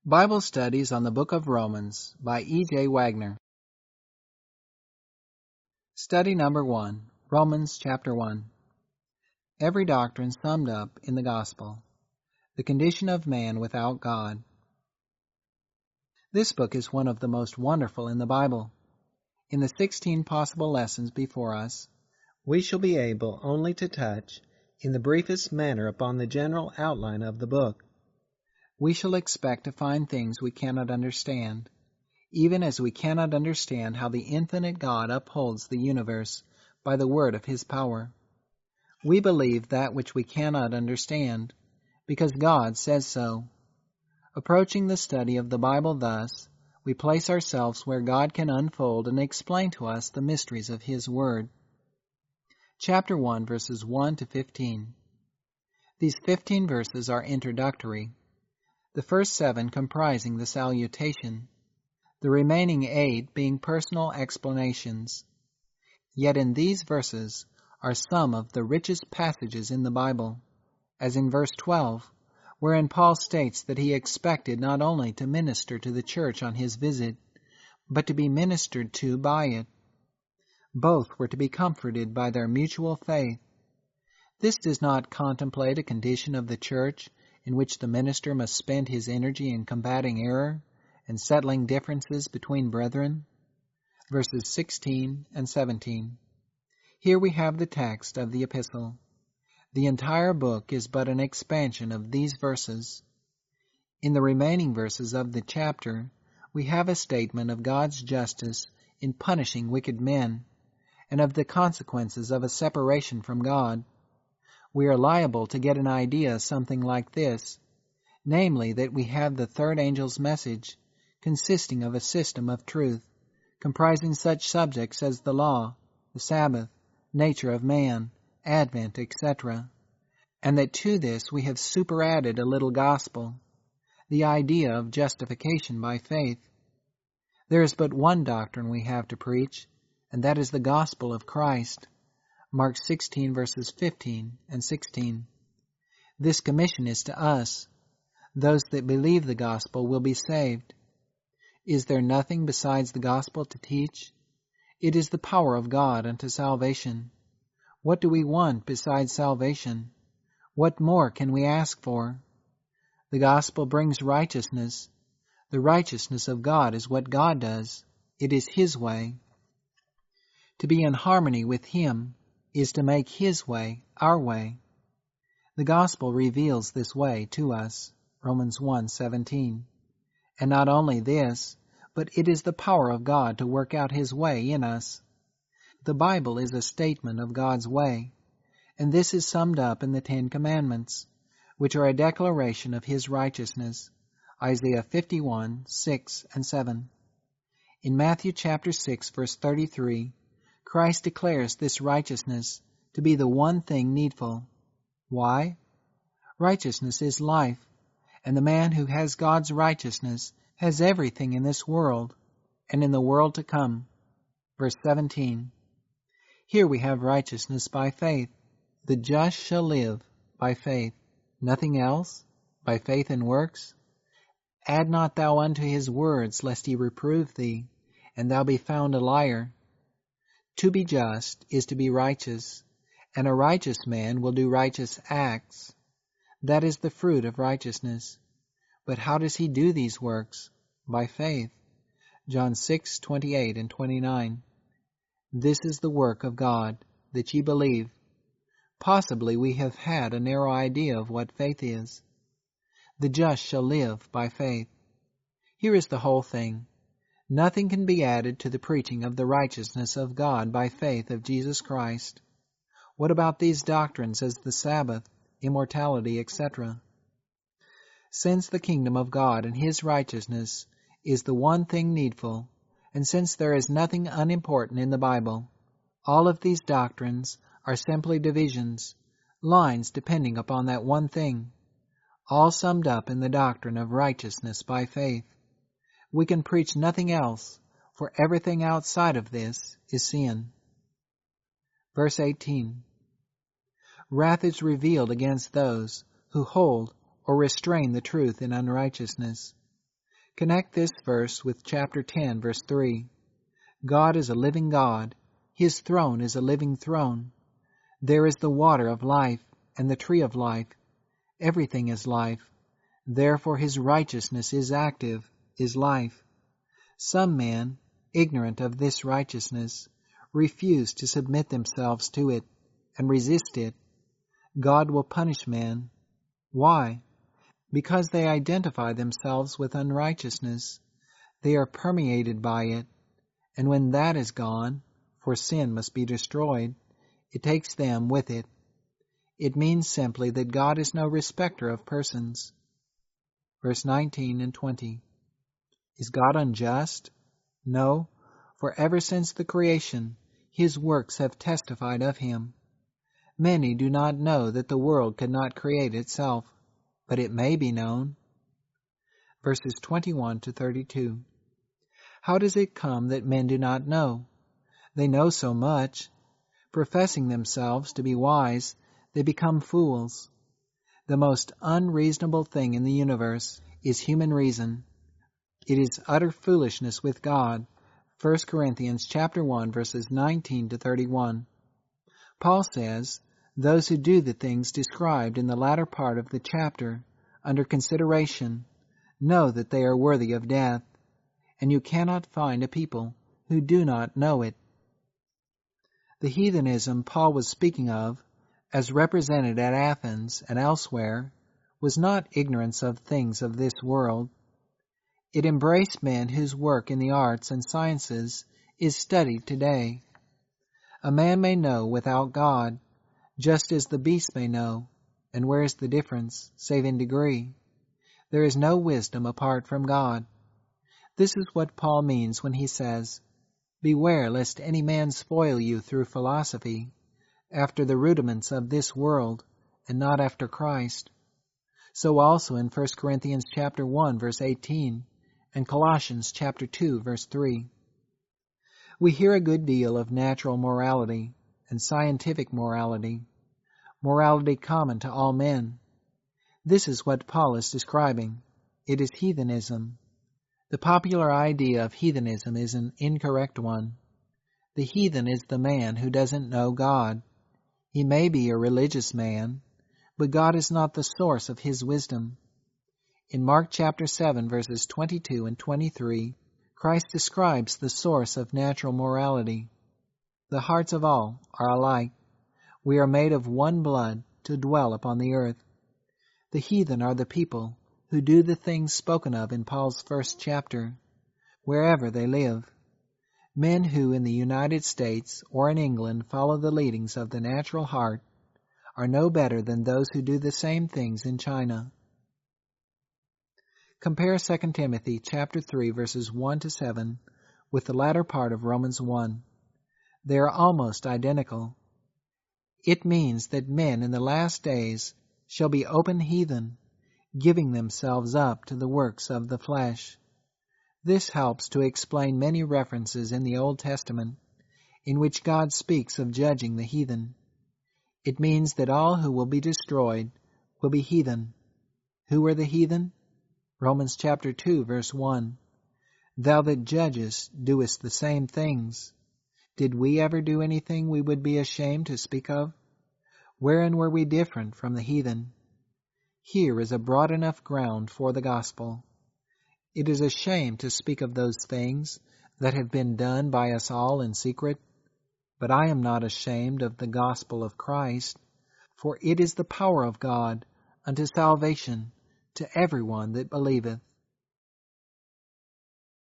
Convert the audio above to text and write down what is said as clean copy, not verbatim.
Bible Studies on the Book of Romans by E.J. Wagner. Study number 1, Romans chapter 1. Every doctrine summed up in the gospel. The condition of man without God. This book is one of the most wonderful in the Bible. In the 16 possible lessons before us, we shall be able only to touch in the briefest manner upon the general outline of the book. We shall expect to find things we cannot understand, even as we cannot understand how the infinite God upholds the universe by the word of His power. We believe that which we cannot understand, because God says so. Approaching the study of the Bible thus, we place ourselves where God can unfold and explain to us the mysteries of His Word. Chapter 1, verses 1 to 15. These 15 verses are introductory, the first 7 comprising the salutation, the remaining 8 being personal explanations. Yet in these verses are some of the richest passages in the Bible, as in verse 12, wherein Paul states that he expected not only to minister to the church on his visit, but to be ministered to by it. Both were to be comforted by their mutual faith. This does not contemplate a condition of the church in which the minister must spend his energy in combating error and settling differences between brethren. Verses 16 and 17. Here we have the text of the epistle. The entire book is but an expansion of these verses. In the remaining verses of the chapter, we have a statement of God's justice in punishing wicked men, and of the consequences of a separation from God. We are liable to get an idea something like this, namely that we have the third angel's message, consisting of a system of truth, comprising such subjects as the law, the Sabbath, nature of man, Advent, etc., and that to this we have superadded a little gospel, the idea of justification by faith. There is but one doctrine we have to preach, and that is the gospel of Christ. Mark 16 verses 15 and 16. This commission is to us. Those that believe the gospel will be saved. Is there nothing besides the gospel to teach? It is the power of God unto salvation. What do we want besides salvation? What more can we ask for? The gospel brings righteousness. The righteousness of God is what God does. It is His way. To be in harmony with Him is to make His way our way. The gospel reveals this way to us, Romans 1:17. And not only this, but it is the power of God to work out His way in us. The Bible is a statement of God's way, and this is summed up in the 10 Commandments, which are a declaration of His righteousness, Isaiah 51:6 and 7. In Matthew chapter 6, verse 33, Christ declares this righteousness to be the one thing needful. Why? Righteousness is life, and the man who has God's righteousness has everything in this world and in the world to come. Verse 17. Here we have righteousness by faith. The just shall live by faith. Nothing else? By faith in works? Add not thou unto his words, lest he reprove thee, and thou be found a liar. To be just is to be righteous, and a righteous man will do righteous acts. That is the fruit of righteousness. But how does he do these works? By faith. John 6:28 and 29. This is the work of God, that ye believe. Possibly we have had a narrow idea of what faith is. The just shall live by faith. Here is the whole thing. Nothing can be added to the preaching of the righteousness of God by faith of Jesus Christ. What about these doctrines as the Sabbath, immortality, etc.? Since the kingdom of God and His righteousness is the one thing needful, and since there is nothing unimportant in the Bible, all of these doctrines are simply divisions, lines depending upon that one thing, all summed up in the doctrine of righteousness by faith. We can preach nothing else, for everything outside of this is sin. Verse 18. Wrath is revealed against those who hold or restrain the truth in unrighteousness. Connect this verse with chapter 10, verse 3. God is a living God. His throne is a living throne. There is the water of life and the tree of life. Everything is life. Therefore his righteousness is active, is life. Some men, ignorant of this righteousness, refuse to submit themselves to it and resist it. God will punish men. Why? Because they identify themselves with unrighteousness. They are permeated by it, and when that is gone, for sin must be destroyed, it takes them with it. It means simply that God is no respecter of persons. Verse 19 and 20. Is God unjust? No, for ever since the creation, his works have testified of him. Many do not know that the world could not create itself, but it may be known. Verses 21 to 32. How does it come that men do not know? They know so much. Professing themselves to be wise, they become fools. The most unreasonable thing in the universe is human reason. It is utter foolishness with God. 1 Corinthians chapter 1, verses 19 to 31. Paul says, those who do the things described in the latter part of the chapter, under consideration, know that they are worthy of death, and you cannot find a people who do not know it. The heathenism Paul was speaking of, as represented at Athens and elsewhere, was not ignorance of things of this world. It embraced men whose work in the arts and sciences is studied today. A man may know without God, just as the beast may know, and where is the difference, save in degree? There is no wisdom apart from God. This is what Paul means when he says, beware lest any man spoil you through philosophy, after the rudiments of this world, and not after Christ. So also in 1 Corinthians chapter 1, verse 18, and Colossians chapter 2, verse 3. We hear a good deal of natural morality and scientific morality common to all men. This is what Paul is describing. It is heathenism. The popular idea of heathenism is an incorrect one. The heathen is the man who doesn't know God. He may be a religious man, but God is not the source of his wisdom. In Mark chapter 7, verses 22 and 23, Christ describes the source of natural morality. The hearts of all are alike. We are made of one blood to dwell upon the earth. The heathen are the people who do the things spoken of in Paul's first chapter, wherever they live. Men who in the United States or in England follow the leadings of the natural heart are no better than those who do the same things in China. Compare 2 Timothy chapter 3 verses 1 to 7 with the latter part of Romans 1. They are almost identical. It means that men in the last days shall be open heathen, giving themselves up to the works of the flesh. This helps to explain many references in the Old Testament in which God speaks of judging the heathen. It means that all who will be destroyed will be heathen. Who are the heathen? Romans chapter 2, verse 1. Thou that judgest doest the same things. Did we ever do anything we would be ashamed to speak of? Wherein were we different from the heathen? Here is a broad enough ground for the gospel. It is a shame to speak of those things that have been done by us all in secret, but I am not ashamed of the gospel of Christ, for it is the power of God unto salvation to everyone that believeth.